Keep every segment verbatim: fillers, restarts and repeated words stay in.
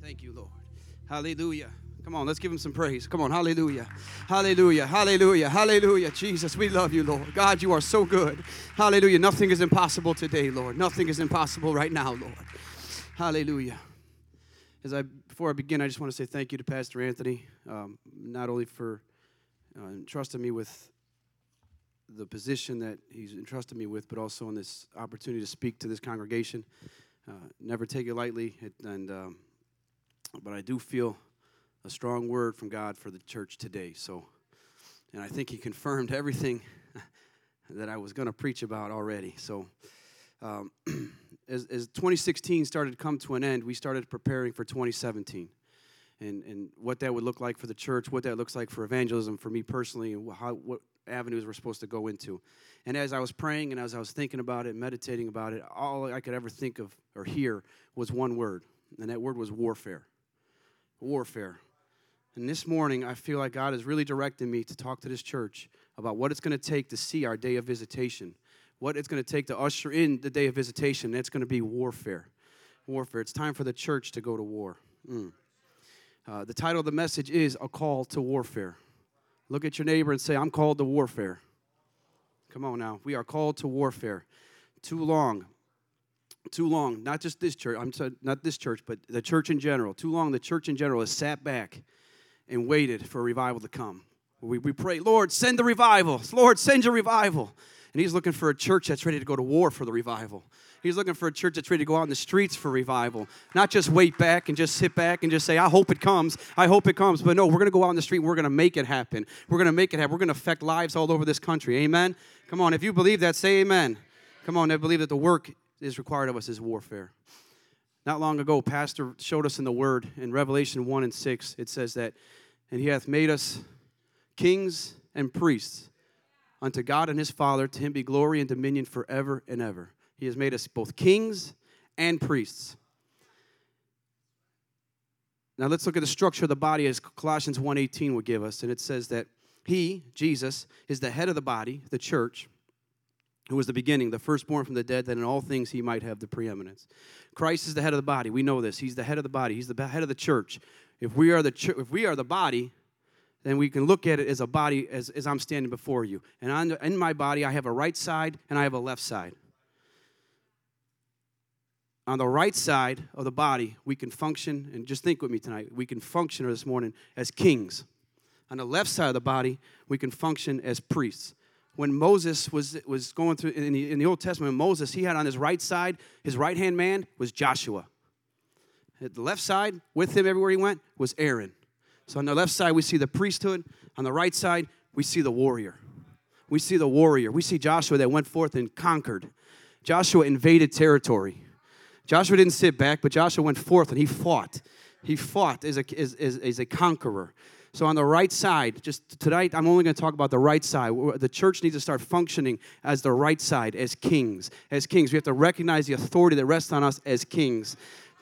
Thank you, Lord. Hallelujah. Come on, let's give him some praise. Come on, hallelujah. Hallelujah, hallelujah, hallelujah. Jesus, we love you, Lord. God, you are so good. Hallelujah. Nothing is impossible today, Lord. Nothing is impossible right now, Lord. Hallelujah. As I, before I begin, I just want to say thank you to Pastor Anthony, um, not only for uh, entrusting me with the position that he's entrusted me with, but also in this opportunity to speak to this congregation. Uh, never take it lightly, it, and um, but I do feel a strong word from God for the church today. So, and I think he confirmed everything that I was going to preach about already. So, um, as, as twenty sixteen started to come to an end, we started preparing for twenty seventeen. And, and what that would look like for the church, what that looks like for evangelism, for me personally, and how, what avenues we're supposed to go into. And as I was praying and as I was thinking about it, meditating about it, all I could ever think of or hear was one word, and that word was warfare. Warfare. And this morning, I feel like God is really directing me to talk to this church about what it's going to take to see our day of visitation, what it's going to take to usher in the day of visitation. That's going to be warfare. Warfare. It's time for the church to go to war. Mm. Uh, the title of the message is A Call to Warfare. Look at your neighbor and say, I'm called to warfare. Come on now. We are called to warfare. Too long. Too long. Not just this church. I'm t- not this church, but the church in general. Too long the church in general has sat back and waited for a revival to come. We, we pray, Lord, send the revival. Lord, send your revival. And he's looking for a church that's ready to go to war for the revival. He's looking for a church that's ready to go out in the streets for revival. Not just wait back and just sit back and just say, I hope it comes. I hope it comes. But no, we're going to go out in the street and we're going to make it happen. We're going to make it happen. We're going to affect lives all over this country. Amen? Come on, if you believe that, say amen. Come on, I believe that the work is required of us is warfare. Not long ago, Pastor showed us in the Word, in Revelation one and six, it says that, and he hath made us kings and priests unto God and his Father, to him be glory and dominion forever and ever. He has made us both kings and priests. Now let's look at the structure of the body as Colossians one eighteen would give us. And it says that he, Jesus, is the head of the body, the church, who was the beginning, the firstborn from the dead, that in all things he might have the preeminence. Christ is the head of the body. We know this. He's the head of the body. He's the head of the church. If we are the ch- if we are the body, then we can look at it as a body as, as I'm standing before you. And on the, in my body, I have a right side and I have a left side. On the right side of the body, we can function, and just think with me tonight, we can function this morning as kings. On the left side of the body, we can function as priests. When Moses was, was going through, in the, in the Old Testament, Moses, he had on his right side, his right-hand man was Joshua. At the left side, with him everywhere he went, was Aaron. So on the left side, we see the priesthood. On the right side, we see the warrior. We see the warrior. We see Joshua that went forth and conquered. Joshua invaded territory. Joshua didn't sit back, but Joshua went forth and he fought. He fought as a, as, as, as a conqueror. So on the right side, just tonight, I'm only going to talk about the right side. The church needs to start functioning as the right side, as kings. As kings, we have to recognize the authority that rests on us as kings.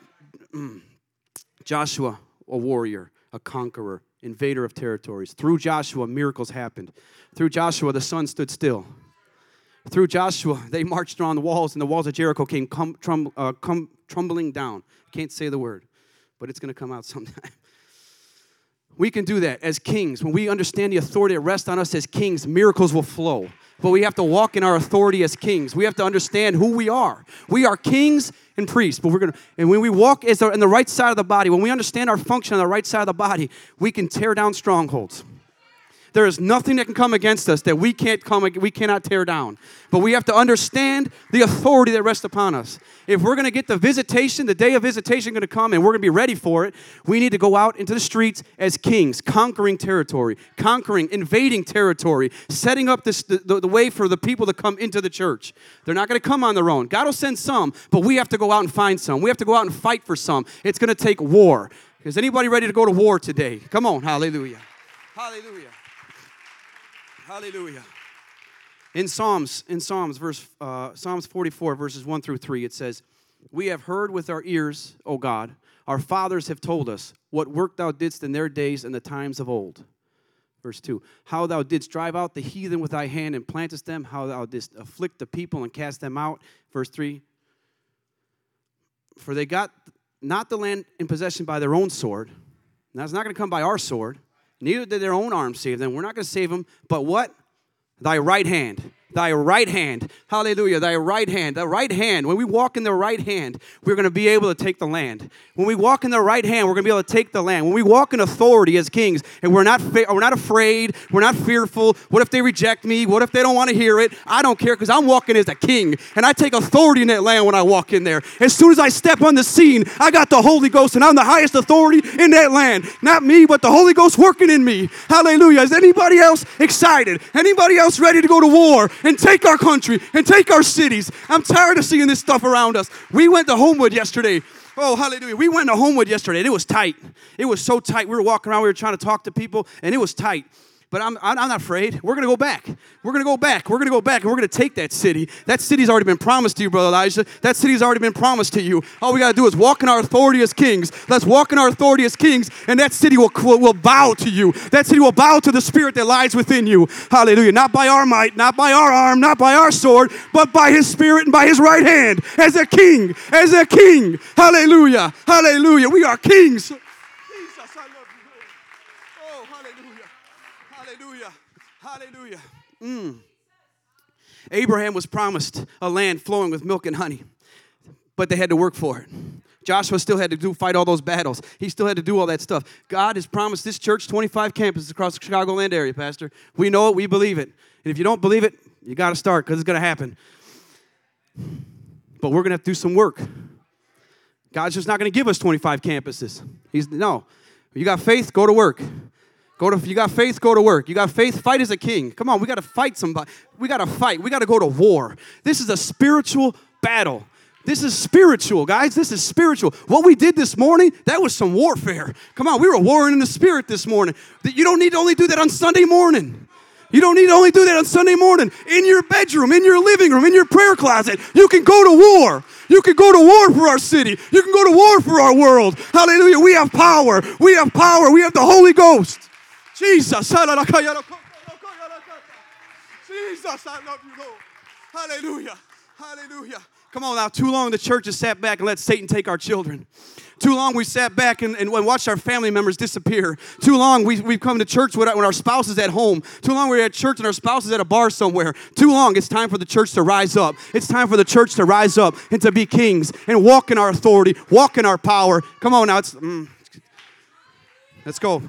Joshua, a warrior, a conqueror, invader of territories. Through Joshua, miracles happened. Through Joshua, the sun stood still. Through Joshua, they marched around the walls, and the walls of Jericho came come, trum, uh, come trembling down. Can't say the word, but it's going to come out sometime. We can do that as kings. When we understand the authority that rests on us as kings, miracles will flow. But we have to walk in our authority as kings. We have to understand who we are. We are kings and priests. But we're gonna, and when we walk as the, in the right side of the body, when we understand our function on the right side of the body, we can tear down strongholds. There is nothing that can come against us that we can't come, we cannot tear down. But we have to understand the authority that rests upon us. If we're going to get the visitation, the day of visitation going to come, and we're going to be ready for it, we need to go out into the streets as kings, conquering territory, conquering, invading territory, setting up this, the, the, the way for the people to come into the church. They're not going to come on their own. God will send some, but we have to go out and find some. We have to go out and fight for some. It's going to take war. Is anybody ready to go to war today? Come on, hallelujah. Hallelujah. Hallelujah. In Psalms, in Psalms, verse uh, Psalms forty-four, verses one through three, it says, "We have heard with our ears, O God, our fathers have told us what work thou didst in their days and the times of old." Verse two, "How thou didst drive out the heathen with thy hand and plantest them, how thou didst afflict the people and cast them out." Verse three, "For they got not the land in possession by their own sword. That's not going to come by our sword. Neither did their own arm save them. We're not going to save them. But what? Thy right hand. Thy right hand. Hallelujah. Thy right hand. The right hand. When we walk in the right hand, we're going to be able to take the land. When we walk in the right hand, we're going to be able to take the land. When we walk in authority as kings, and we're not fa- we're not afraid, we're not fearful. What if they reject me? What if they don't want to hear it? I don't care because I'm walking as a king, and I take authority in that land when I walk in there. As soon as I step on the scene, I got the Holy Ghost, and I'm the highest authority in that land. Not me, but the Holy Ghost working in me. Hallelujah. Is anybody else excited? Anybody else ready to go to war and take our country and take our cities? I'm tired of seeing this stuff around us. We went to Homewood yesterday. Oh, hallelujah. We went to Homewood yesterday, and it was tight. It was so tight. We were walking around. We were trying to talk to people, and it was tight. But I'm, I'm not afraid. We're going to go back. We're going to go back. We're going to go back, and we're going to take that city. That city's already been promised to you, Brother Elijah. That city's already been promised to you. All we got to do is walk in our authority as kings. Let's walk in our authority as kings, and that city will, will bow to you. That city will bow to the spirit that lies within you. Hallelujah. Not by our might, not by our arm, not by our sword, but by his spirit and by his right hand. As a king, as a king. Hallelujah. Hallelujah. We are kings. Hallelujah. Mm. Abraham was promised a land flowing with milk and honey, but they had to work for it. Joshua still had to do fight all those battles. He still had to do all that stuff. God has promised this church twenty-five campuses across the Chicagoland area, Pastor. We know it. We believe it. And if you don't believe it, you got to start because it's going to happen. But we're going to have to do some work. God's just not going to give us twenty-five campuses. He's no. You got faith, go to work. Go to, you got faith, go to work. You got faith, fight as a king. Come on, we got to fight somebody. We got to fight. We got to go to war. This is a spiritual battle. This is spiritual, guys. This is spiritual. What we did this morning, that was some warfare. Come on, we were warring in the spirit this morning. You don't need to only do that on Sunday morning. You don't need to only do that on Sunday morning. In your bedroom, in your living room, in your prayer closet, you can go to war. You can go to war for our city. You can go to war for our world. Hallelujah. We have power. We have power. We have the Holy Ghost. Jesus. Jesus, I love you, Lord. Hallelujah. Hallelujah. Come on now. Too long the church has sat back and let Satan take our children. Too long we sat back and, and watched our family members disappear. Too long we, we've come to church when our spouse is at home. Too long we're at church and our spouse is at a bar somewhere. Too long it's time for the church to rise up. It's time for the church to rise up and to be kings and walk in our authority, walk in our power. Come on now. It's, mm, let's go.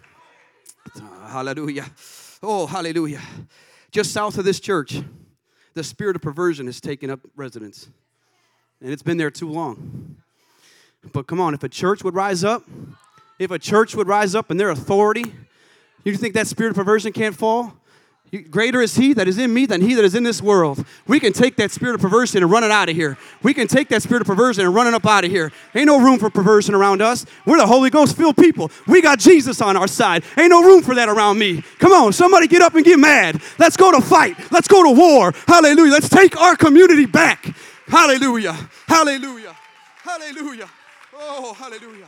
Hallelujah. Oh, hallelujah. Just south of this church, the spirit of perversion has taken up residence. And it's been there too long. But come on, if a church would rise up, if a church would rise up in their authority, you think that spirit of perversion can't fall? You, greater is he that is in me than he that is in this world. We can take that spirit of perversion and run it out of here. We can take that spirit of perversion and run it up out of here. Ain't no room for perversion around us. We're the Holy Ghost filled people. We got Jesus on our side. Ain't no room for that around me. Come on, somebody get up and get mad. Let's go to fight. Let's go to war. Hallelujah. Let's take our community back. Hallelujah. Hallelujah. Hallelujah. Oh, hallelujah.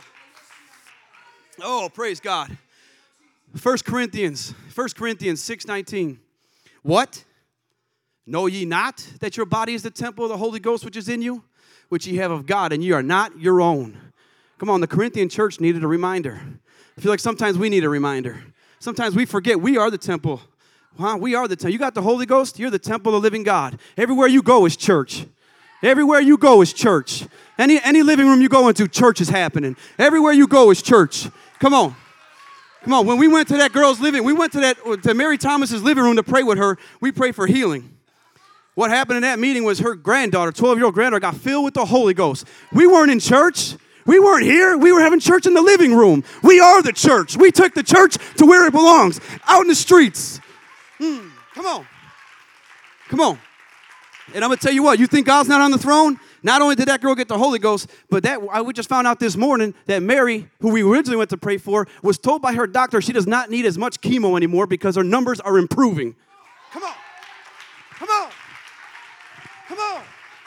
Oh, praise God. First Corinthians, First Corinthians six nineteen. What? Know ye not that your body is the temple of the Holy Ghost which is in you, which ye have of God, and ye are not your own? Come on, the Corinthian church needed a reminder. I feel like sometimes we need a reminder. Sometimes we forget we are the temple. Huh? We are the temple. You got the Holy Ghost, you're the temple of the living God. Everywhere you go is church. Everywhere you go is church. Any, any living room you go into, church is happening. Everywhere you go is church. Come on. Come on, when we went to that girl's living, we went to that to Mary Thomas's living room to pray with her. We prayed for healing. What happened in that meeting was her granddaughter, twelve-year-old granddaughter, got filled with the Holy Ghost. We weren't in church. We weren't here. We were having church in the living room. We are the church. We took the church to where it belongs, out in the streets. Mm, come on. Come on. And I'm going to tell you what, you think God's not on the throne? Not only did that girl get the Holy Ghost, but that I, we just found out this morning that Mary, who we originally went to pray for, was told by her doctor she does not need as much chemo anymore because her numbers are improving. Come on. Come on. Come on.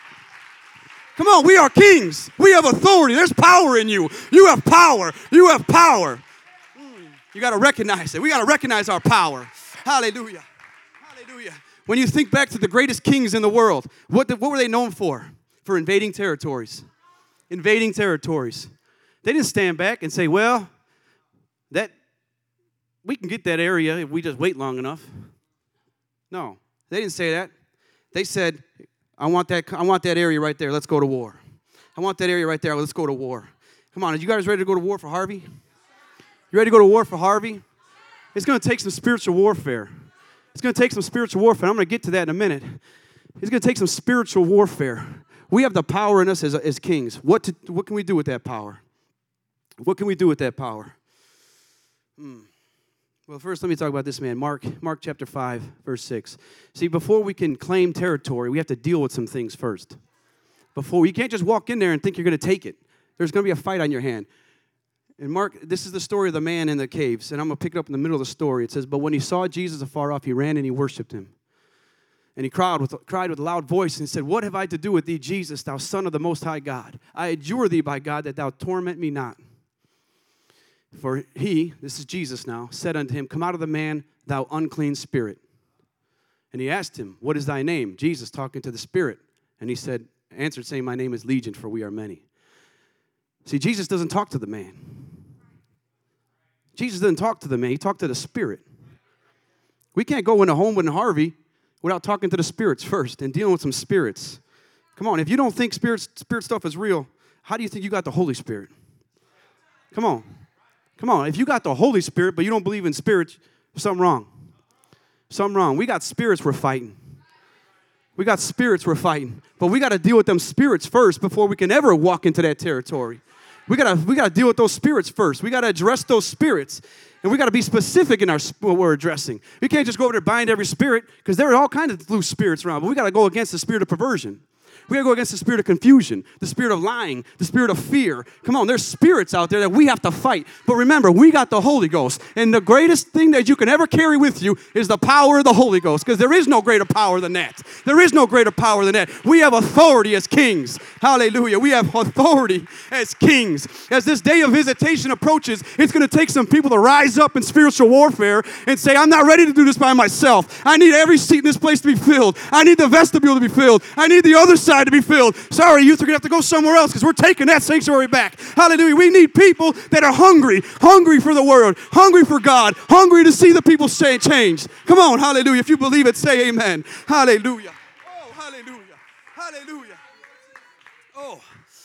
Come on, we are kings. We have authority. There's power in you. You have power. You have power. Mm, you got to recognize it. We got to recognize our power. Hallelujah. Hallelujah. When you think back to the greatest kings in the world, what, the, what were they known for? For invading territories. invading territories. They didn't stand back and say, well, that we can get that area if we just wait long enough. No, they didn't say that. They said, I want that, I want that area right there. Let's go to war. I want that area right there. Let's go to war. Come on, are you guys ready to go to war for Harvey? You ready to go to war for Harvey? It's going to take some spiritual warfare. It's going to take some spiritual warfare. I'm going to get to that in a minute. It's going to take some spiritual warfare. We have the power in us as, as kings. What, to, what can we do with that power? What can we do with that power? Hmm. Well, first, let me talk about this man, Mark, Mark chapter five, verse six. See, before we can claim territory, we have to deal with some things first. Before, you can't just walk in there and think you're going to take it. There's going to be a fight on your hand. And Mark, this is the story of the man in the caves, and I'm going to pick it up in the middle of the story. It says, but when he saw Jesus afar off, he ran and he worshiped him. And he cried with, cried with a loud voice and said, what have I to do with thee, Jesus, thou Son of the Most High God? I adjure thee by God that thou torment me not. For he, this is Jesus now, said unto him, come out of the man, thou unclean spirit. And he asked him, what is thy name? Jesus talking to the spirit. And he said, answered saying, my name is Legion, for we are many. See, Jesus doesn't talk to the man. Jesus doesn't talk to the man. He talked to the spirit. We can't go into home with Harvey without talking to the spirits first and dealing with some spirits. Come on, if you don't think spirit, spirit stuff is real, how do you think you got the Holy Spirit? Come on. Come on, if you got the Holy Spirit, but you don't believe in spirits, there's something wrong. Something wrong. We got spirits we're fighting. We got spirits we're fighting. But we got to deal with them spirits first before we can ever walk into that territory. We got to we got to deal with those spirits first. We got to address those spirits. And we got to be specific in our what we're addressing. We can't just go over there and bind every spirit, because there are all kinds of loose spirits around. But we got to go against the spirit of perversion. We got to go against the spirit of confusion, the spirit of lying, the spirit of fear. Come on, there's spirits out there that we have to fight. But remember, we got the Holy Ghost. And the greatest thing that you can ever carry with you is the power of the Holy Ghost, because there is no greater power than that. There is no greater power than that. We have authority as kings. Hallelujah. We have authority as kings. As this day of visitation approaches, it's going to take some people to rise up in spiritual warfare and say, I'm not ready to do this by myself. I need every seat in this place to be filled. I need the vestibule to be filled. I need the other side to be filled. Sorry, youth, are going to have to go somewhere else, because we're taking that sanctuary back. Hallelujah. We need people that are hungry, hungry for the word, hungry for God, hungry to see the people say changed. Come on, hallelujah. If you believe it, say amen. Hallelujah. Oh, hallelujah. Hallelujah. Oh.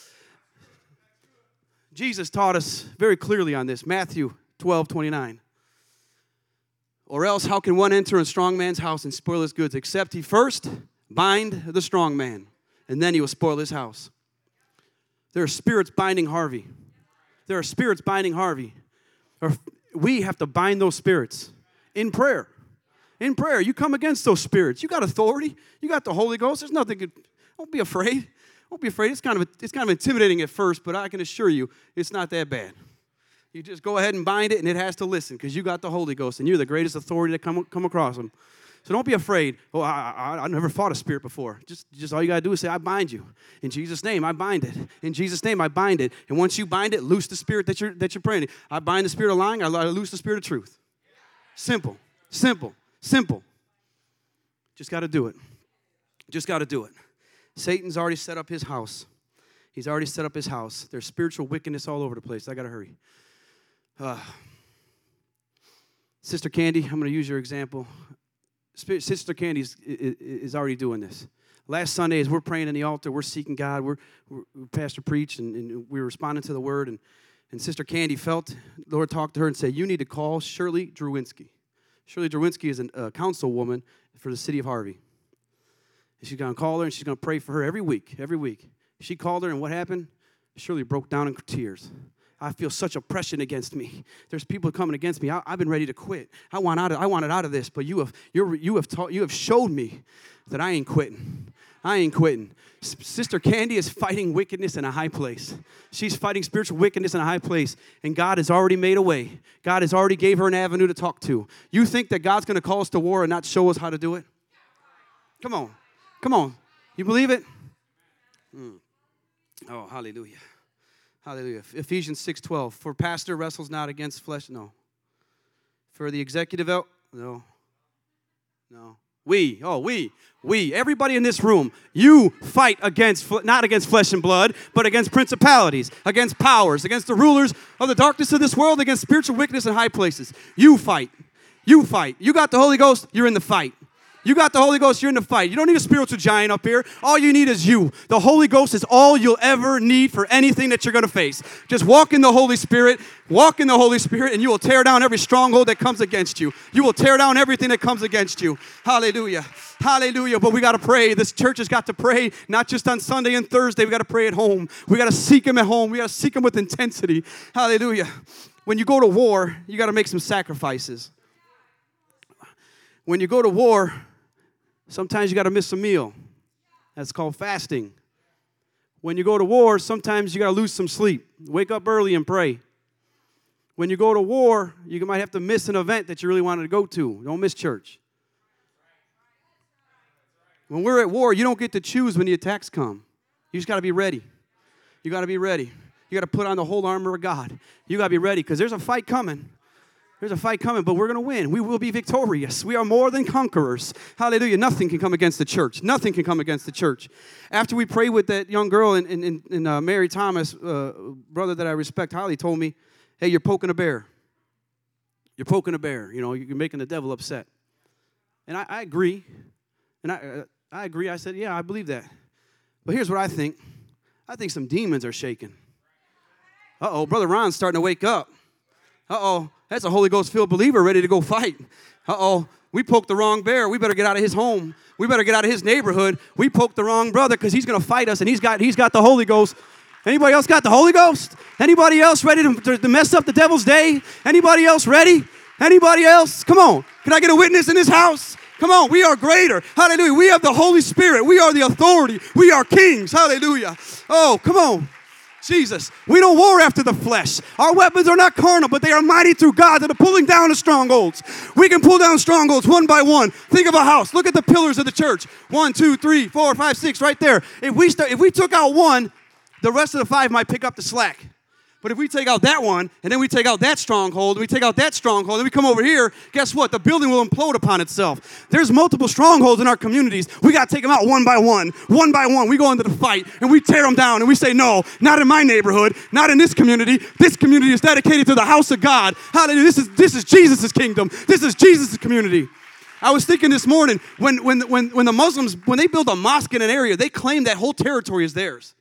Jesus taught us very clearly on this. Matthew twelve twenty-nine. Or else how can one enter a strong man's house and spoil his goods, except he first bind the strong man, and then he will spoil his house. There are spirits binding Harvey. There are spirits binding Harvey. Or we have to bind those spirits in prayer. In prayer, you come against those spirits. You got authority. You got the Holy Ghost. There's nothing. Good. Don't be afraid. Don't be afraid. It's kind of it's kind of intimidating at first, but I can assure you, it's not that bad. You just go ahead and bind it, and it has to listen, because you got the Holy Ghost, and you're the greatest authority to come come across them. So don't be afraid. Oh, I, I, I never fought a spirit before. Just, just all you got to do is say, I bind you. In Jesus' name, I bind it. In Jesus' name, I bind it. And once you bind it, loose the spirit that you're, that you're praying. I bind the spirit of lying. I loose the spirit of truth. Simple, simple, simple. Just got to do it. Just got to do it. Satan's already set up his house. He's already set up his house. There's spiritual wickedness all over the place. I got to hurry. Uh, Sister Candy, I'm going to use your example. Sister Candy is, is already doing this. Last Sunday, as we're praying in the altar, we're seeking God. We're, we're Pastor preached, and, and we're responding to the word. And, and Sister Candy felt the Lord talked to her and said, you need to call Shirley Drewinski. Shirley Drewinski is a uh, councilwoman for the city of Harvey. And she's going to call her, and she's going to pray for her every week, every week. She called her, and what happened? Shirley broke down in tears. I feel such oppression against me. There's people coming against me. I, I've been ready to quit. I want out of. I wanted out of this, but you have. You're, you have taught. You have showed me that I ain't quitting. I ain't quitting. S- Sister Candy is fighting wickedness in a high place. She's fighting spiritual wickedness in a high place, and God has already made a way. God has already gave her an avenue to talk to. You think that God's going to call us to war and not show us how to do it? Come on, come on. You believe it? Mm. Oh, hallelujah. Hallelujah. Ephesians six twelve. For pastor wrestles not against flesh. No. For the executive, el- no. No. We, oh, we, we, everybody in this room, you fight against, not against flesh and blood, but against principalities, against powers, against the rulers of the darkness of this world, against spiritual wickedness in high places. You fight. You fight. You got the Holy Ghost, you're in the fight. You got the Holy Ghost, you're in the fight. You don't need a spiritual giant up here. All you need is you. The Holy Ghost is all you'll ever need for anything that you're going to face. Just walk in the Holy Spirit, walk in the Holy Spirit, and you will tear down every stronghold that comes against you. You will tear down everything that comes against you. Hallelujah. Hallelujah. But we got to pray. This church has got to pray, not just on Sunday and Thursday. We got to pray at home. We got to seek Him at home. We got to seek Him with intensity. Hallelujah. When you go to war, you got to make some sacrifices. When you go to war, sometimes you got to miss a meal. That's called fasting. When you go to war, sometimes you got to lose some sleep. Wake up early and pray. When you go to war, you might have to miss an event that you really wanted to go to. Don't miss church. When we're at war, you don't get to choose when the attacks come. You just got to be ready. You got to be ready. You got to put on the whole armor of God. You got to be ready because there's a fight coming. There's a fight coming, but we're going to win. We will be victorious. We are more than conquerors. Hallelujah. Nothing can come against the church. Nothing can come against the church. After we prayed with that young girl and, and, and uh, Mary Thomas, uh, brother that I respect highly, told me, hey, you're poking a bear. You're poking a bear. You know, you're making the devil upset. And I, I agree. And I, uh, I agree. I said, yeah, I believe that. But here's what I think. I think some demons are shaking. Uh-oh, Brother Ron's starting to wake up. Uh-oh, that's a Holy Ghost-filled believer ready to go fight. Uh-oh, we poked the wrong bear. We better get out of his home. We better get out of his neighborhood. We poked the wrong brother because he's going to fight us, and he's got he's got the Holy Ghost. Anybody else got the Holy Ghost? Anybody else ready to, to, to mess up the devil's day? Anybody else ready? Anybody else? Come on. Can I get a witness in this house? Come on, we are greater. Hallelujah. We have the Holy Spirit. We are the authority. We are kings. Hallelujah. Oh, come on. Jesus, we don't war after the flesh. Our weapons are not carnal, but they are mighty through God that are pulling down the strongholds. We can pull down strongholds one by one. Think of a house. Look at the pillars of the church. One, two, three, four, five, six, right there. If we start, if we took out one, the rest of the five might pick up the slack. But if we take out that one, and then we take out that stronghold, and we take out that stronghold, and we come over here, guess what? The building will implode upon itself. There's multiple strongholds in our communities. We got to take them out one by one. One by one, we go into the fight, and we tear them down, and we say, no, not in my neighborhood, not in this community. This community is dedicated to the house of God. Hallelujah. This is, this is Jesus' kingdom. This is Jesus' community. I was thinking this morning, when, when, when, when the Muslims, when they build a mosque in an area, they claim that whole territory is theirs.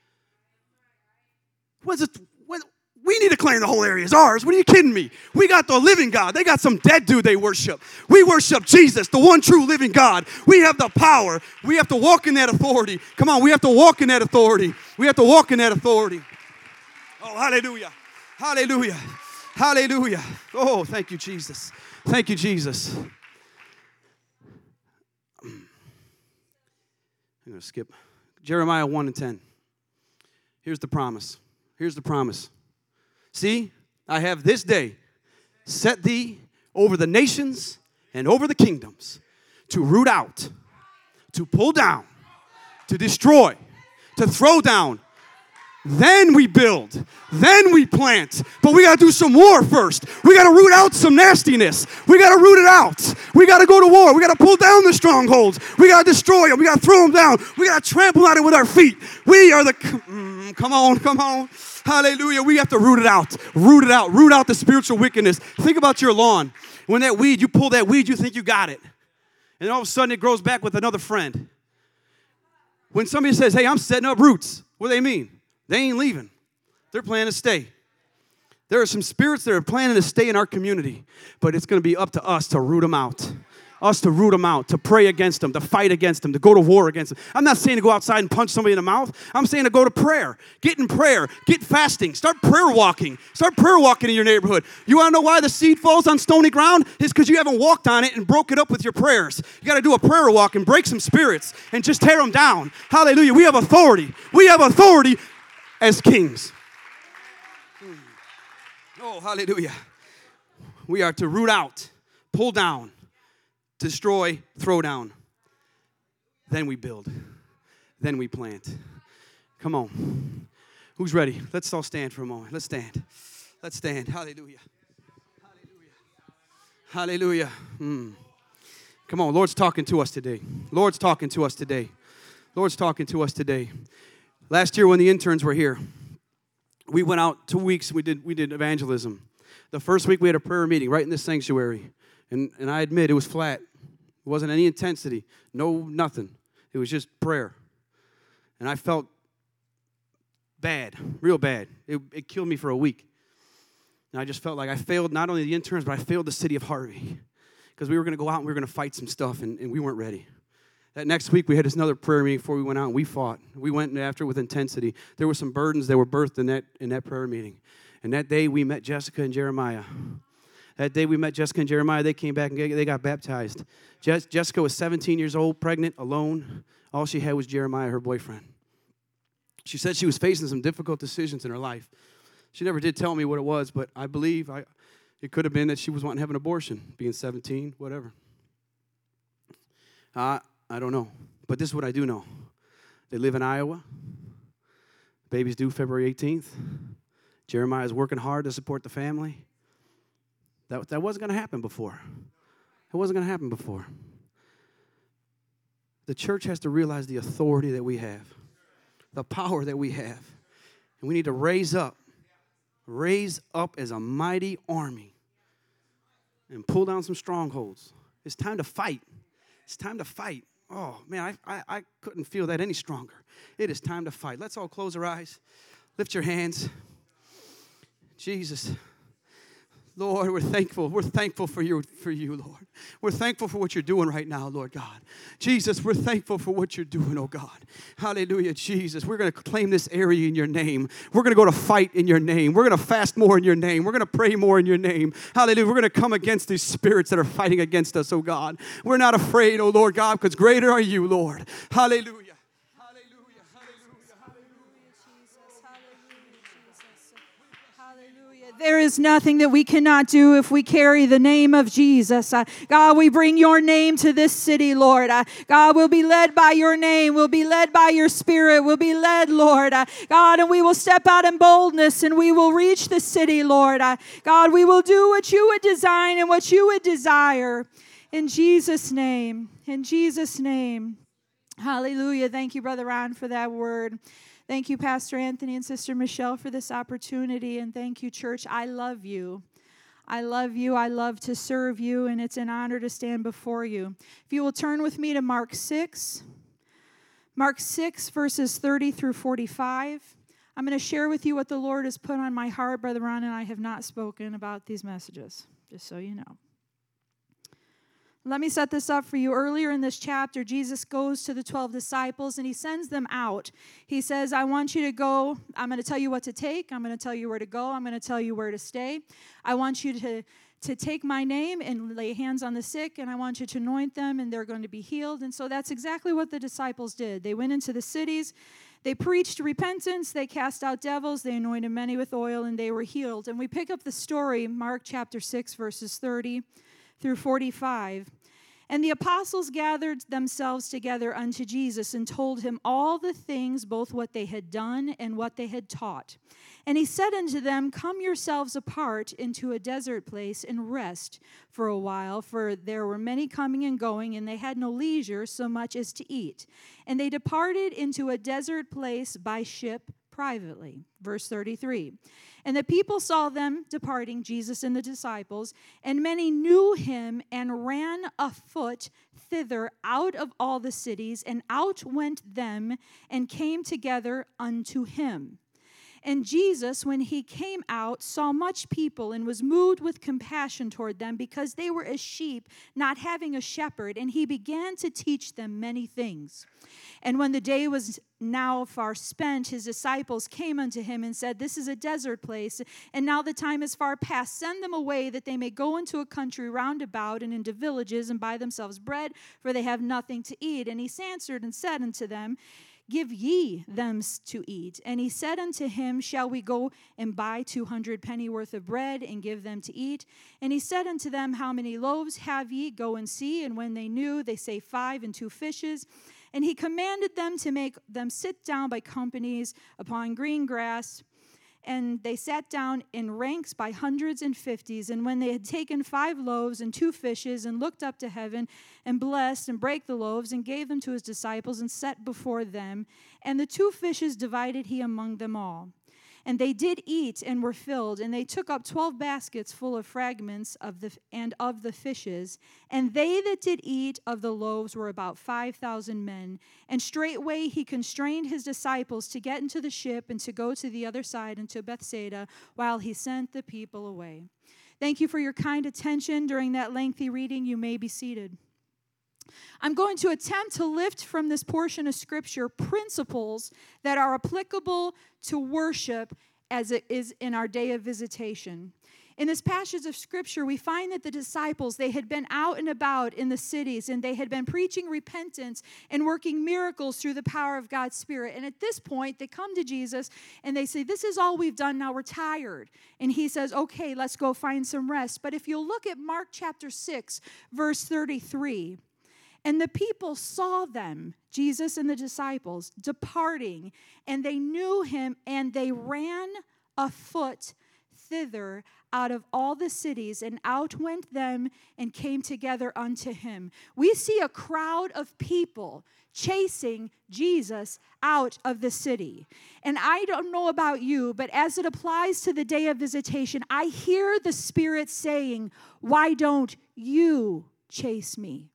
What's it? We need to claim the whole area is ours. What are you kidding me? We got the living God. They got some dead dude they worship. We worship Jesus, the one true living God. We have the power. We have to walk in that authority. Come on, we have to walk in that authority. We have to walk in that authority. Oh, hallelujah. Hallelujah. Hallelujah. Oh, thank you, Jesus. Thank you, Jesus. I'm going to skip. Jeremiah one and ten. Here's the promise. Here's the promise. See, I have this day set thee over the nations and over the kingdoms to root out, to pull down, to destroy, to throw down. Then we build. Then we plant. But we got to do some war first. We got to root out some nastiness. We got to root it out. We got to go to war. We got to pull down the strongholds. We got to destroy them. We got to throw them down. We got to trample on it with our feet. We are the... Mm, come on, come on. Hallelujah. We have to root it out. Root it out. Root out the spiritual wickedness. Think about your lawn. When that weed, you pull that weed, you think you got it. And then all of a sudden it grows back with another friend. When somebody says, hey, I'm setting up roots, what do they mean? They ain't leaving. They're planning to stay. There are some spirits that are planning to stay in our community, but it's going to be up to us to root them out. Us to root them out, to pray against them, to fight against them, to go to war against them. I'm not saying to go outside and punch somebody in the mouth. I'm saying to go to prayer. Get in prayer. Get fasting. Start prayer walking. Start prayer walking in your neighborhood. You want to know why the seed falls on stony ground? It's because you haven't walked on it and broke it up with your prayers. You got to do a prayer walk and break some spirits and just tear them down. Hallelujah. We have authority. We have authority as kings. Oh, hallelujah. We are to root out, pull down, destroy, throw down. Then we build. Then we plant. Come on. Who's ready? Let's all stand for a moment. Let's stand. Let's stand. Hallelujah. Hallelujah. Hallelujah. Mm. Come on, Lord's talking to us today. Lord's talking to us today. Lord's talking to us today. Last year when the interns were here, we went out two weeks, we did we did evangelism. The first week we had a prayer meeting right in this sanctuary. And, and I admit it was flat. It wasn't any intensity. No, nothing. It was just prayer. And I felt bad, real bad. It, it killed me for a week. And I just felt like I failed not only the interns, but I failed the city of Harvey. Because we were going to go out and we were going to fight some stuff, and, and we weren't ready. That next week, we had another prayer meeting before we went out, and we fought. We went after with intensity. There were some burdens that were birthed in that, in that prayer meeting. And that day, we met Jessica and Jeremiah. That day, we met Jessica and Jeremiah. They came back, and they got baptized. Jess, Jessica was seventeen years old, pregnant, alone. All she had was Jeremiah, her boyfriend. She said she was facing some difficult decisions in her life. She never did tell me what it was, but I believe I, it could have been that she was wanting to have an abortion, being seventeen, whatever. Uh, I don't know, but this is what I do know. They live in Iowa. Baby's due February eighteenth. Jeremiah's working hard to support the family. That, that wasn't going to happen before. It wasn't going to happen before. The church has to realize the authority that we have, the power that we have. And we need to raise up, raise up as a mighty army and pull down some strongholds. It's time to fight. It's time to fight. Oh, man, I, I, I couldn't feel that any stronger. It is time to fight. Let's all close our eyes. Lift your hands. Jesus. Lord, we're thankful. We're thankful for you, for you, Lord. We're thankful for what you're doing right now, Lord God. Jesus, we're thankful for what you're doing, oh God. Hallelujah, Jesus. We're going to claim this area in your name. We're going to go to fight in your name. We're going to fast more in your name. We're going to pray more in your name. Hallelujah. We're going to come against these spirits that are fighting against us, oh God. We're not afraid, oh Lord God, because greater are you, Lord. Hallelujah. There is nothing that we cannot do if we carry the name of Jesus. Uh, God, we bring your name to this city, Lord. Uh, God, we'll be led by your name. We'll be led by your spirit. We'll be led, Lord. Uh, God, and we will step out in boldness and we will reach the city, Lord. Uh, God, we will do what you would design and what you would desire. In Jesus' name. In Jesus' name. Hallelujah. Thank you, Brother Ron, for that word. Thank you, Pastor Anthony and Sister Michelle, for this opportunity. And thank you, church. I love you. I love you. I love to serve you. And it's an honor to stand before you. If you will turn with me to Mark six. Mark six, verses thirty through forty-five. I'm going to share with you what the Lord has put on my heart. Brother Ron and I have not spoken about these messages, just so you know. Let me set this up for you. Earlier in this chapter, Jesus goes to the twelve disciples and he sends them out. He says, I want you to go. I'm going to tell you what to take. I'm going to tell you where to go. I'm going to tell you where to stay. I want you to, to take my name and lay hands on the sick, and I want you to anoint them, and they're going to be healed. And so that's exactly what the disciples did. They went into the cities. They preached repentance. They cast out devils. They anointed many with oil, and they were healed. And we pick up the story, Mark chapter six, verses thirty through forty-five. And the apostles gathered themselves together unto Jesus and told him all the things, both what they had done and what they had taught. And he said unto them, come yourselves apart into a desert place and rest for a while, for there were many coming and going, and they had no leisure so much as to eat. And they departed into a desert place by ship privately. Verse thirty-three. And the people saw them departing, Jesus and the disciples, and many knew him and ran afoot thither out of all the cities, and out went them and came together unto him. And Jesus, when he came out, saw much people and was moved with compassion toward them, because they were as sheep, not having a shepherd, and he began to teach them many things. And when the day was now far spent, his disciples came unto him and said, this is a desert place, and now the time is far past. Send them away, that they may go into a country round about and into villages and buy themselves bread, for they have nothing to eat. And he answered and said unto them, give ye them to eat. And he said unto him, shall we go and buy two hundred penny worth of bread and give them to eat? And he said unto them, how many loaves have ye? Go and see. And when they knew, they say five and two fishes. And he commanded them to make them sit down by companies upon green grass. And they sat down in ranks by hundreds and fifties. And when they had taken five loaves and two fishes and looked up to heaven and blessed and brake the loaves and gave them to his disciples and set before them, and the two fishes divided he among them all. And they did eat and were filled, and they took up twelve baskets full of fragments of the and of the fishes. And they that did eat of the loaves were about five thousand men. And straightway he constrained his disciples to get into the ship and to go to the other side into Bethsaida, while he sent the people away. Thank you for your kind attention during that lengthy reading. You may be seated. I'm going to attempt to lift from this portion of Scripture principles that are applicable to worship as it is in our day of visitation. In this passage of Scripture, we find that the disciples, they had been out and about in the cities, and they had been preaching repentance and working miracles through the power of God's Spirit. And at this point, they come to Jesus, and they say, this is all we've done, now we're tired. And he says, okay, let's go find some rest. But if you'll look at Mark chapter six, verse thirty-three, and the people saw them, Jesus and the disciples, departing, and they knew him, and they ran afoot thither out of all the cities, and out went them and came together unto him. We see a crowd of people chasing Jesus out of the city. And I don't know about you, but as it applies to the day of visitation, I hear the Spirit saying, why don't you chase me?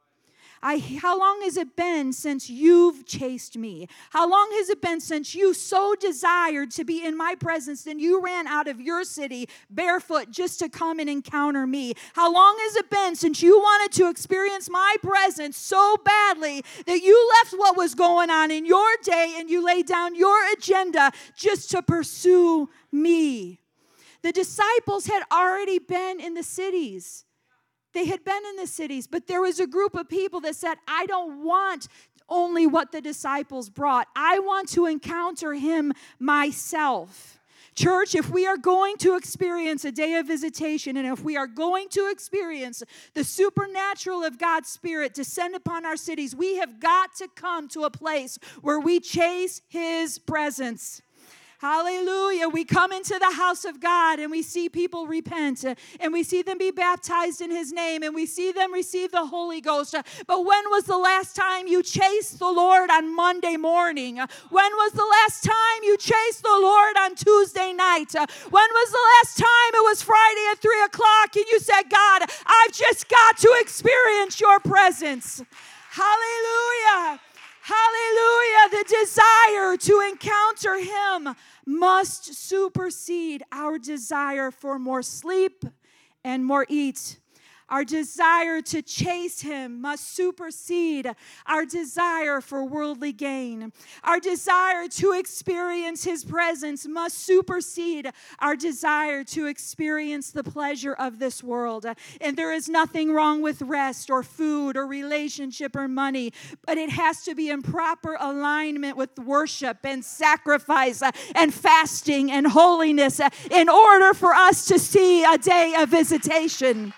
I, how long has it been since you've chased me? How long has it been since you so desired to be in my presence that you ran out of your city barefoot just to come and encounter me? How long has it been since you wanted to experience my presence so badly that you left what was going on in your day and you laid down your agenda just to pursue me? The disciples had already been in the cities. They had been in the cities, but there was a group of people that said, I don't want only what the disciples brought. I want to encounter him myself. Church, if we are going to experience a day of visitation, and if we are going to experience the supernatural of God's Spirit descend upon our cities, we have got to come to a place where we chase his presence. Hallelujah. We come into the house of God and we see people repent and we see them be baptized in his name and we see them receive the Holy Ghost. But when was the last time you chased the Lord on Monday morning? When was the last time you chased the Lord on Tuesday night? When was the last time it was Friday at three o'clock and you said, God, I've just got to experience your presence. Hallelujah. Hallelujah. The desire to encounter him must supersede our desire for more sleep and more eat. Our desire to chase him must supersede our desire for worldly gain. Our desire to experience his presence must supersede our desire to experience the pleasure of this world. And there is nothing wrong with rest or food or relationship or money, but it has to be in proper alignment with worship and sacrifice and fasting and holiness in order for us to see a day of visitation.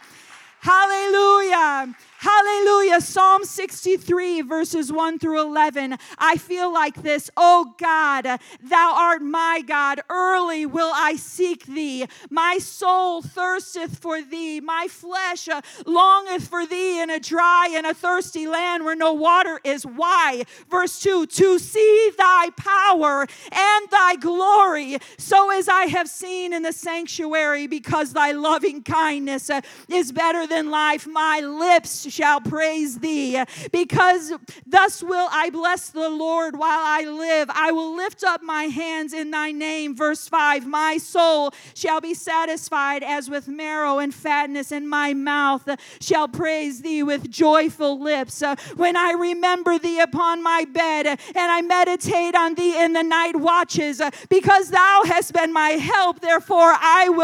Hallelujah. Hallelujah. Psalm sixty-three, verses one through eleven. I feel like this. Oh God, thou art my God. Early will I seek thee. My soul thirsteth for thee. My flesh longeth for thee in a dry and a thirsty land where no water is. Why? Verse two, to see thy power and thy glory, so as I have seen in the sanctuary, because thy loving kindness is better than life. My lips shall praise thee, because thus will I bless the Lord while I live. I will lift up my hands in thy name. Verse five, my soul shall be satisfied as with marrow and fatness, and my mouth shall praise thee with joyful lips. When I remember thee upon my bed, and I meditate on thee in the night watches, because thou hast been my help, therefore I will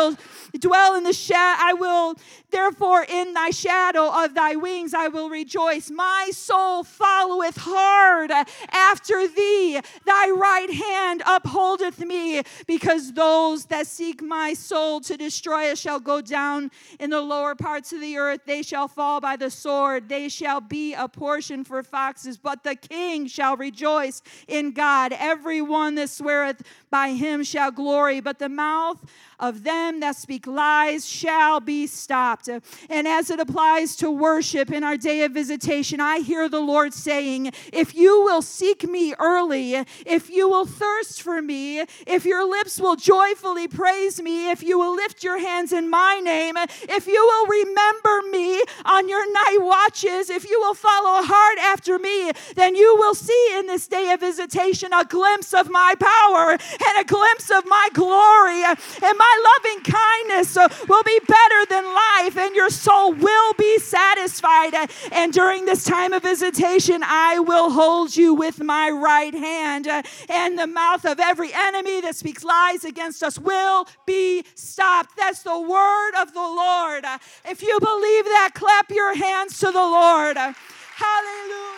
dwell in the shadow. I will, therefore, in thy shadow of thy wings I will rejoice. My soul followeth hard after thee. Thy right hand upholdeth me, because those that seek my soul to destroy it shall go down in the lower parts of the earth. They shall fall by the sword. They shall be a portion for foxes, but the king shall rejoice in God. Every one that sweareth by him shall glory, but the mouth of them that speak lies shall be stopped. And as it applies to worship in our day of visitation, I hear the Lord saying, if you will seek me early, if you will thirst for me, if your lips will joyfully praise me, if you will lift your hands in my name, if you will remember me on your night watches, if you will follow hard after me, then you will see in this day of visitation a glimpse of my power and a glimpse of my glory. And my loving kindness will be better than life, and your soul will be satisfied. And during this time of visitation, I will hold you with my right hand, and the mouth of every enemy that speaks lies against us will be stopped. That's the word of the Lord. If you believe that, clap your hands to the Lord. Hallelujah.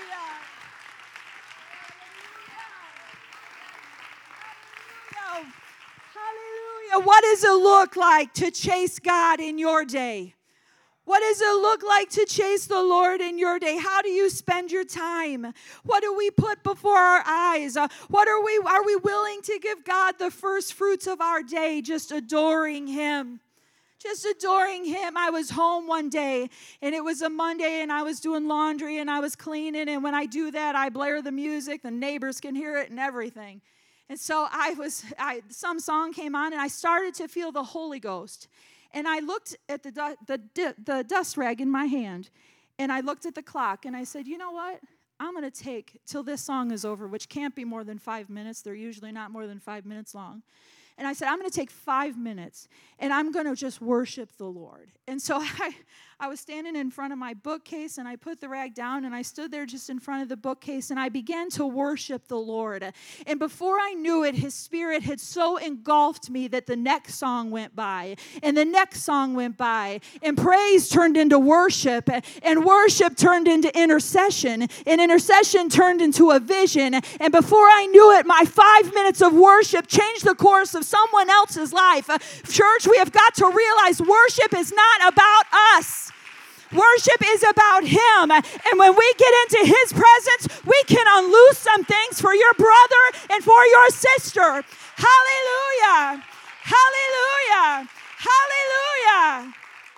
Hallelujah. What does it look like to chase God in your day? What does it look like to chase the Lord in your day? How do you spend your time? What do we put before our eyes? Uh, what are we, are we willing to give God the first fruits of our day, just adoring Him? Just adoring Him. I was home one day, and it was a Monday, and I was doing laundry, and I was cleaning, and when I do that, I blare the music. The neighbors can hear it and everything. And so I was, I, some song came on, and I started to feel the Holy Ghost. And I looked at the, the, the dust rag in my hand, and I looked at the clock, and I said, you know what? I'm going to take till this song is over, which can't be more than five minutes. They're usually not more than five minutes long. And I said, I'm going to take five minutes, and I'm going to just worship the Lord. And so I, I was standing in front of my bookcase, and I put the rag down, and I stood there just in front of the bookcase, and I began to worship the Lord. And before I knew it, His Spirit had so engulfed me that the next song went by, and the next song went by, and praise turned into worship, and worship turned into intercession, and intercession turned into a vision. And before I knew it, my five minutes of worship changed the course of someone else's life. Uh, church, we have got to realize worship is not about us. Worship is about Him. And when we get into His presence, we can unloose some things for your brother and for your sister. Hallelujah. Hallelujah. Hallelujah.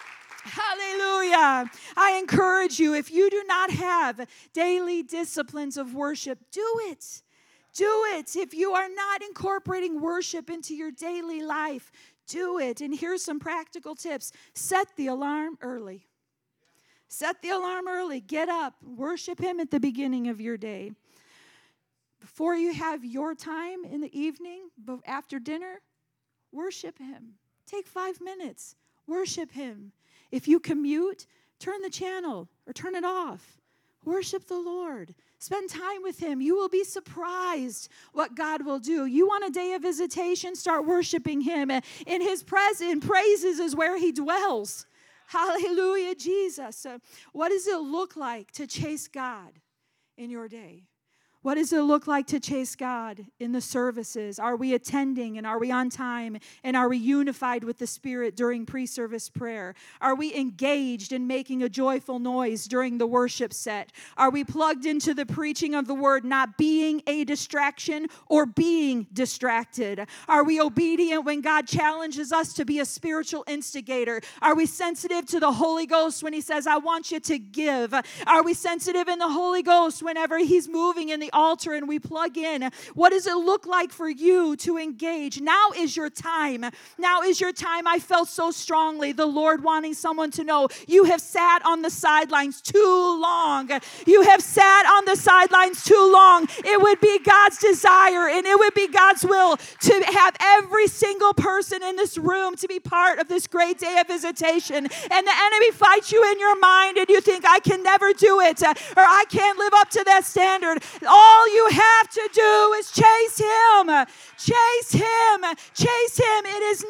Hallelujah. I encourage you, if you do not have daily disciplines of worship, do it. Do it. If you are not incorporating worship into your daily life, do it. And here's some practical tips. Set the alarm early. Set the alarm early. Get up. Worship Him at the beginning of your day. Before you have your time in the evening, after dinner, worship Him. Take five minutes. Worship Him. If you commute, turn the channel or turn it off. Worship the Lord. Spend time with Him. You will be surprised what God will do. You want a day of visitation? Start worshiping Him. In His presence, praises is where He dwells. Hallelujah, Jesus. Uh, what does it look like to chase God in your day? What does it look like to chase God in the services? Are we attending, and are we on time, and are we unified with the Spirit during pre-service prayer? Are we engaged in making a joyful noise during the worship set? Are we plugged into the preaching of the word, not being a distraction or being distracted? Are we obedient when God challenges us to be a spiritual instigator? Are we sensitive to the Holy Ghost when He says, I want you to give? Are we sensitive in the Holy Ghost whenever He's moving in the altar and we plug in? What does it look like for you to engage? Now is your time. Now is your time. I felt so strongly the Lord wanting someone to know you have sat on the sidelines too long. You have sat on the sidelines too long. It would be God's desire and it would be God's will to have every single person in this room to be part of this great day of visitation. And the enemy fights you in your mind and you think, I can never do it, or I can't live up to that standard. All you have to do is chase Him. Chase Him. Chase Him. It is not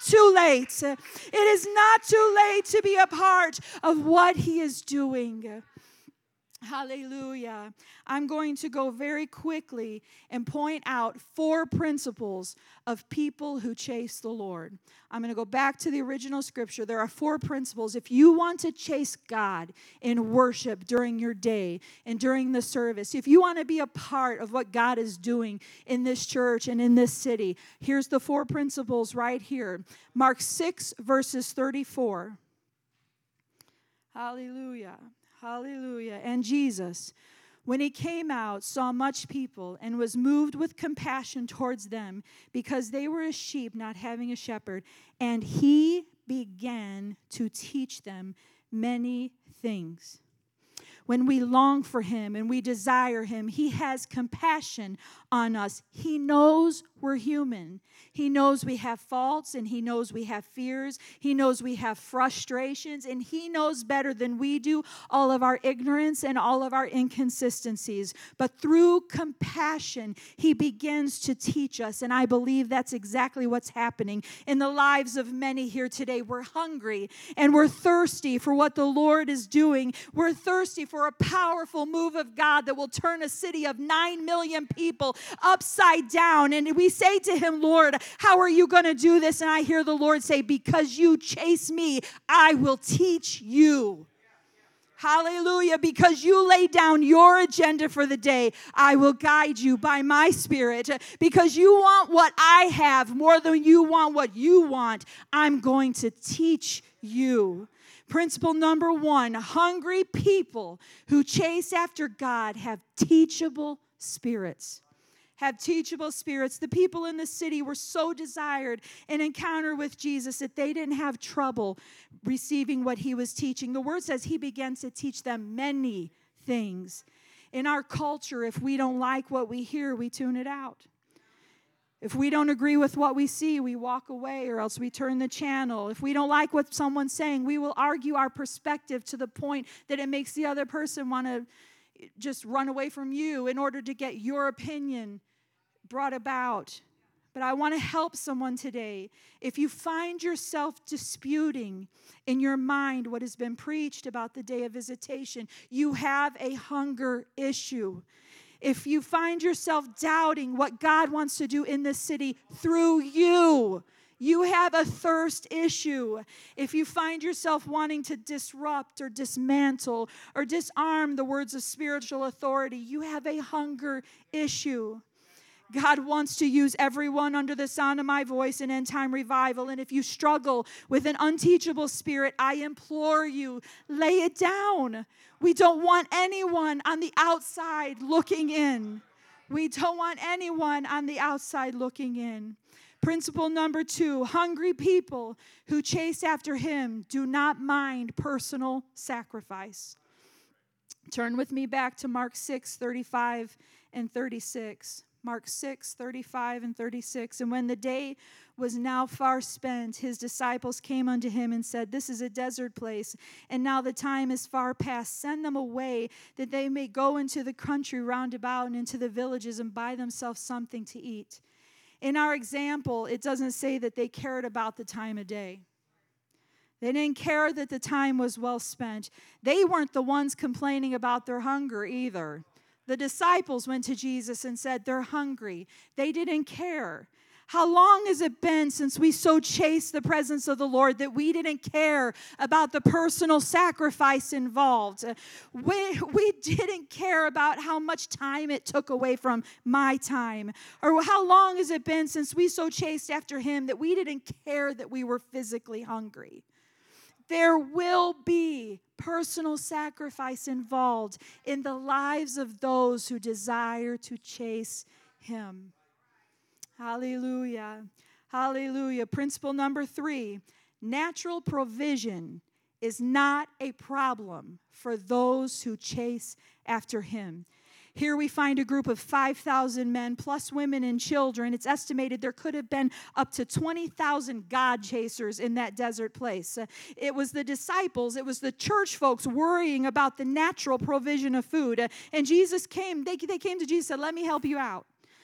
too late. It is not too late to be a part of what He is doing. Hallelujah. I'm going to go very quickly and point out four principles of people who chase the Lord. I'm going to go back to the original scripture. There are four principles. If you want to chase God in worship during your day and during the service, if you want to be a part of what God is doing in this church and in this city, here's the four principles right here. Mark six, verses thirty-four. Hallelujah. Hallelujah. And Jesus, when He came out, saw much people and was moved with compassion towards them because they were as sheep not having a shepherd. And He began to teach them many things. When we long for Him and we desire Him, He has compassion on us. He knows we're human. He knows we have faults, and He knows we have fears. He knows we have frustrations, and He knows better than we do all of our ignorance and all of our inconsistencies. But through compassion, He begins to teach us, and I believe that's exactly what's happening in the lives of many here today. We're hungry, and we're thirsty for what the Lord is doing. We're thirsty for a powerful move of God that will turn a city of nine million people upside down. And we say to Him, Lord, how are you going to do this? And I hear the Lord say, because you chase me, I will teach you. Hallelujah. Because you lay down your agenda for the day, I will guide you by my Spirit. Because you want what I have more than you want what you want, I'm going to teach you. Principle number one, hungry people who chase after God have teachable spirits. Have teachable spirits. The people in the city were so desired an encounter with Jesus that they didn't have trouble receiving what He was teaching. The Word says He began to teach them many things. In our culture, if we don't like what we hear, we tune it out. If we don't agree with what we see, we walk away or else we turn the channel. If we don't like what someone's saying, we will argue our perspective to the point that it makes the other person want to just run away from you in order to get your opinion brought about. But I want to help someone today. If you find yourself disputing in your mind what has been preached about the day of visitation, you have a hunger issue. If you find yourself doubting what God wants to do in this city through you, you have a thirst issue. If you find yourself wanting to disrupt or dismantle or disarm the words of spiritual authority, you have a hunger issue. God wants to use everyone under the sound of my voice in end time revival. And if you struggle with an unteachable spirit, I implore you, lay it down. We don't want anyone on the outside looking in. We don't want anyone on the outside looking in. Principle number two, hungry people who chase after Him do not mind personal sacrifice. Turn with me back to Mark six, thirty-five and thirty-six. Mark six, thirty-five and thirty-six. And when the day was now far spent, His disciples came unto Him and said, this is a desert place, and now the time is far past. Send them away, that they may go into the country round about and into the villages and buy themselves something to eat. In our example, it doesn't say that they cared about the time of day. They didn't care that the time was well spent. They weren't the ones complaining about their hunger either. The disciples went to Jesus and said they're hungry. They didn't care. How long has it been since we so chased the presence of the Lord that we didn't care about the personal sacrifice involved? We, we didn't care about how much time it took away from my time. Or how long has it been since we so chased after Him that we didn't care that we were physically hungry? There will be personal sacrifice involved in the lives of those who desire to chase Him. Hallelujah. Hallelujah. Principle number three, natural provision is not a problem for those who chase after Him. Here we find a group of five thousand men plus women and children. It's estimated there could have been up to twenty thousand God chasers in that desert place. It was the disciples, it was the church folks worrying about the natural provision of food. And Jesus came, they, they came to Jesus and said, let me help you out.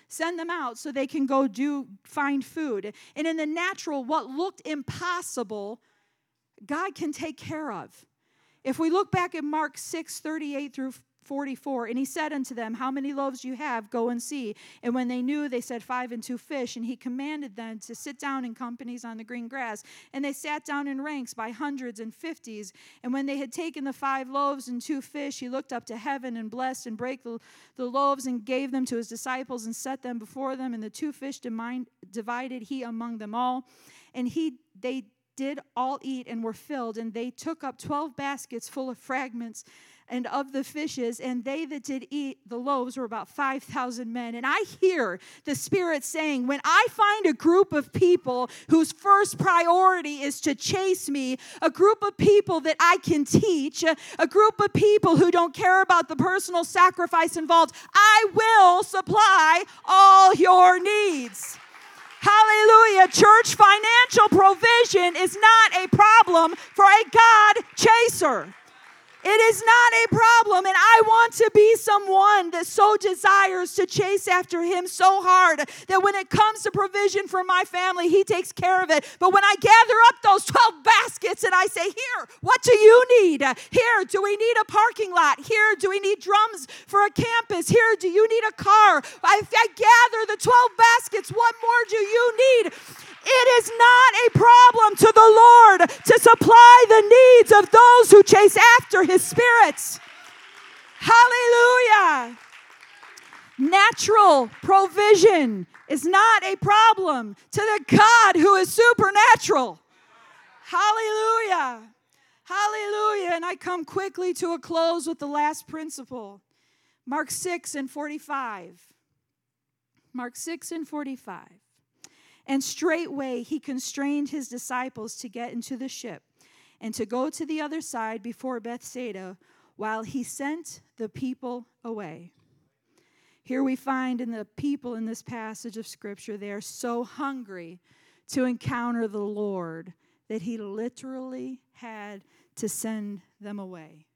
Send them out so they can go do find food. And in the natural, what looked impossible, God can take care of. If we look back at Mark six, thirty-eight through forty-four, and he said unto them, how many loaves you have, go and see. And when they knew, they said, five and two fish. And he commanded them to sit down in companies on the green grass. And they sat down in ranks by hundreds and fifties. And when they had taken the five loaves and two fish, he looked up to heaven and blessed and brake the, the loaves and gave them to his disciples and set them before them. And the two fish divided he among them all. And he they did all eat and were filled. And they took up twelve baskets full of fragments and of the fishes, and they that did eat the loaves were about five thousand men. And I hear the Spirit saying, when I find a group of people whose first priority is to chase me, a group of people that I can teach, a, a group of people who don't care about the personal sacrifice involved, I will supply all your needs. Hallelujah. Church, financial provision is not a problem for a God chaser. It is not a problem, and I want to be someone that so desires to chase after him so hard that when it comes to provision for my family, he takes care of it. But when I gather up those twelve baskets and I say, here, what do you need? Here, do we need a parking lot? Here, do we need drums for a campus? Here, do you need a car? If I gather the twelve baskets, what more do you need? It is not a problem to the Lord to supply the needs of those who chase after his spirits. Hallelujah. Natural provision is not a problem to the God who is supernatural. Hallelujah. Hallelujah. And I come quickly to a close with the last principle. Mark six and forty-five. Mark six and forty-five. And straightway he constrained his disciples to get into the ship and to go to the other side before Bethsaida, while he sent the people away. Here we find in the people in this passage of Scripture, they are so hungry to encounter the Lord that he literally had to send them away.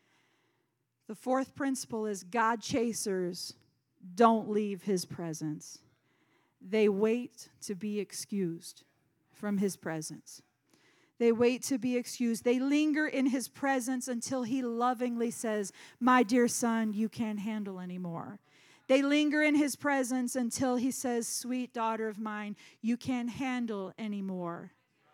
The fourth principle is God chasers don't leave his presence. They wait to be excused from his presence. They wait to be excused. They linger in his presence until he lovingly says, my dear son, you can't handle anymore. They linger in his presence until he says, sweet daughter of mine, you can't handle anymore.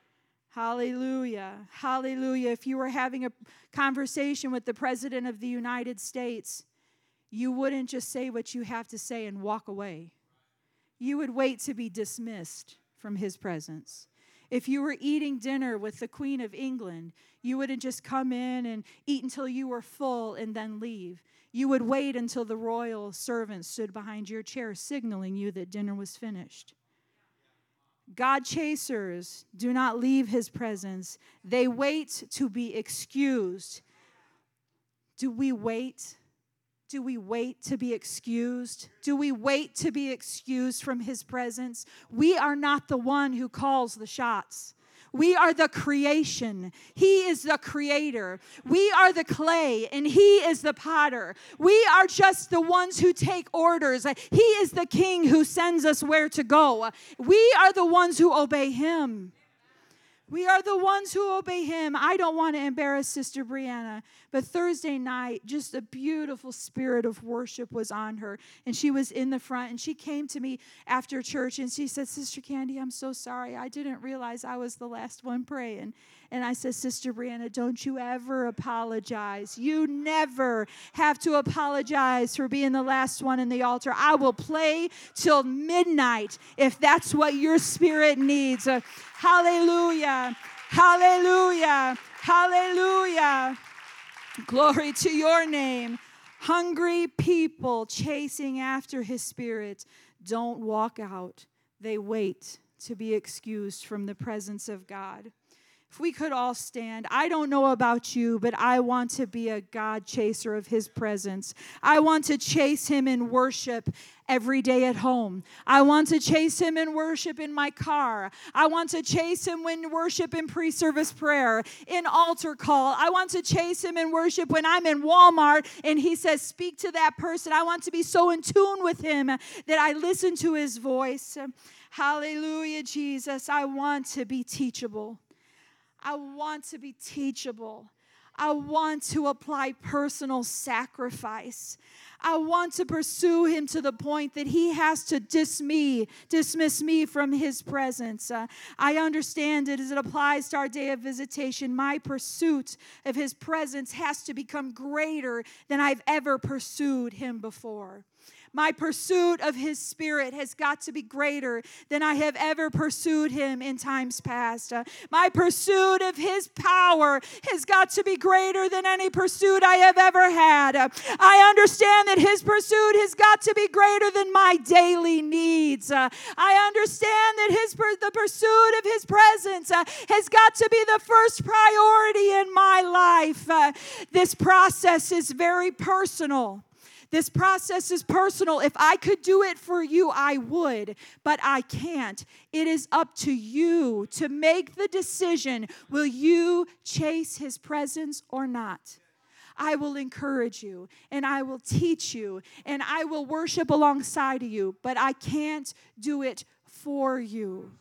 Hallelujah. Hallelujah. If you were having a conversation with the President of the United States, you wouldn't just say what you have to say and walk away. You would wait to be dismissed from his presence. If you were eating dinner with the Queen of England, you wouldn't just come in and eat until you were full and then leave. You would wait until the royal servant stood behind your chair, signaling you that dinner was finished. God chasers do not leave his presence. They wait to be excused. Do we wait? Do we wait to be excused? Do we wait to be excused from his presence? We are not the one who calls the shots. We are the creation. He is the creator. We are the clay, and he is the potter. We are just the ones who take orders. He is the king who sends us where to go. We are the ones who obey him. We are the ones who obey him. I don't want to embarrass Sister Brianna, but Thursday night, just a beautiful spirit of worship was on her, and she was in the front, and she came to me after church, and she said, Sister Candy, I'm so sorry. I didn't realize I was the last one praying. And I said, Sister Brianna, don't you ever apologize. You never have to apologize for being the last one in the altar. I will play till midnight if that's what your spirit needs. Uh, hallelujah. Hallelujah. Hallelujah. Glory to your name. Hungry people chasing after his spirit don't walk out. They wait to be excused from the presence of God. If we could all stand. I don't know about you, but I want to be a God chaser of His presence. I want to chase Him in worship every day at home. I want to chase Him in worship in my car. I want to chase Him in worship in pre-service prayer, in altar call. I want to chase Him in worship when I'm in Walmart and He says, speak to that person. I want to be so in tune with Him that I listen to His voice. Hallelujah, Jesus. I want to be teachable. I want to be teachable. I want to apply personal sacrifice. I want to pursue Him to the point that He has to dis me, dismiss me from His presence. Uh, I understand it as it applies to our day of visitation. My pursuit of His presence has to become greater than I've ever pursued Him before. My pursuit of His Spirit has got to be greater than I have ever pursued Him in times past. Uh, my pursuit of His power has got to be greater than any pursuit I have ever had. Uh, I understand that His pursuit has got to be greater than my daily needs. Uh, I understand that His the pursuit of His presence uh, has got to be the first priority in my life. Uh, this process is very personal. This process is personal. If I could do it for you, I would, but I can't. It is up to you to make the decision. Will you chase His presence or not? I will encourage you, and I will teach you, and I will worship alongside of you, but I can't do it for you.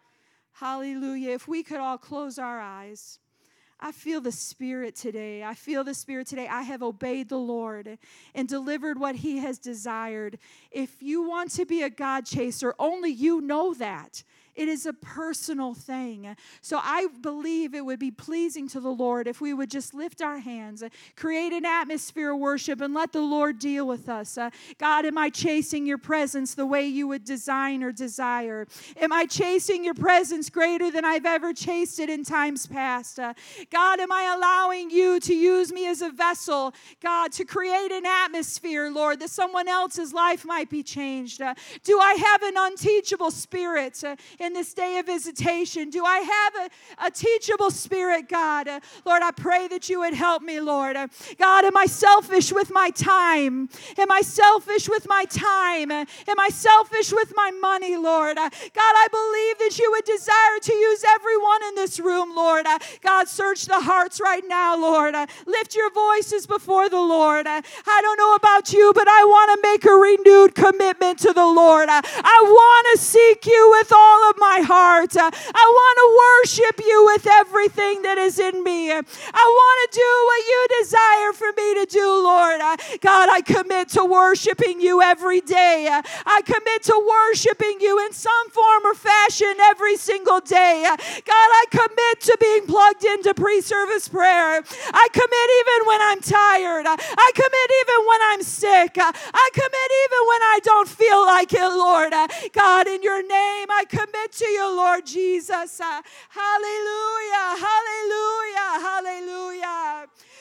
Hallelujah. If we could all close our eyes. I feel the Spirit today. I feel the Spirit today. I have obeyed the Lord and delivered what He has desired. If you want to be a God chaser, only you know that. It is a personal thing. So I believe it would be pleasing to the Lord if we would just lift our hands, create an atmosphere of worship, and let the Lord deal with us. Uh, God, am I chasing your presence the way you would design or desire? Am I chasing your presence greater than I've ever chased it in times past? Uh, God, am I allowing you to use me as a vessel, God, to create an atmosphere, Lord, that someone else's life might be changed? Uh, do I have an unteachable spirit uh, in this day of visitation? Do I have a, a teachable spirit, God? Uh, Lord, I pray that you would help me, Lord. Uh, God, am I selfish with my time? Am I selfish with my time? Uh, am I selfish with my money, Lord? Uh, God, I believe that you would desire to use everyone in this room, Lord. Uh, God, search the hearts right now, Lord. Uh, lift your voices before the Lord. Uh, I don't know about you, but I want to make a renewed commitment to the Lord. Uh, I want to seek you with all of my heart. Uh, I want to worship you with everything that is in me. Uh, I want to do what you desire for me to do, Lord. Uh, God, I commit to worshiping you every day. Uh, I commit to worshiping you in some form or fashion every single day. Uh, God, I commit to being plugged into pre-service prayer. I commit even when I'm tired. Uh, I commit even when I'm sick. Uh, I commit even when I don't feel like it, Lord. Uh, God, in your name, I commit to you, Lord Jesus. Uh, hallelujah, hallelujah, hallelujah.